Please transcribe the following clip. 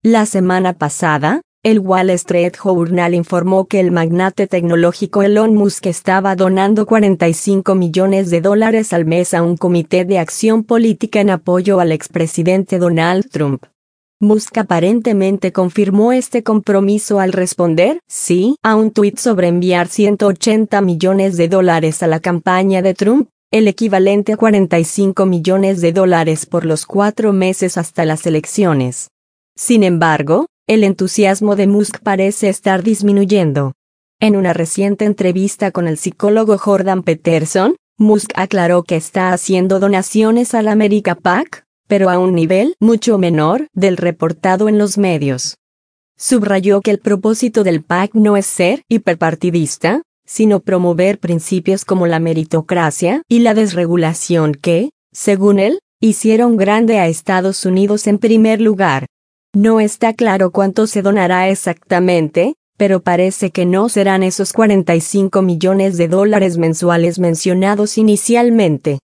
La semana pasada, el Wall Street Journal informó que el magnate tecnológico Elon Musk estaba donando $45 millones al mes a un comité de acción política en apoyo al expresidente Donald Trump. Musk aparentemente confirmó este compromiso al responder sí a un tuit sobre enviar $180 millones a la campaña de Trump, el equivalente a $45 millones por los 4 meses hasta las elecciones. Sin embargo, el entusiasmo de Musk parece estar disminuyendo. En una reciente entrevista con el psicólogo Jordan Peterson, Musk aclaró que está haciendo donaciones al America PAC, pero a un nivel mucho menor del reportado en los medios. Subrayó que el propósito del PAC no es ser hiperpartidista, sino promover principios como la meritocracia y la desregulación que, según él, hicieron grande a Estados Unidos en primer lugar. No está claro cuánto se donará exactamente, pero parece que no serán esos $45 millones mensuales mencionados inicialmente.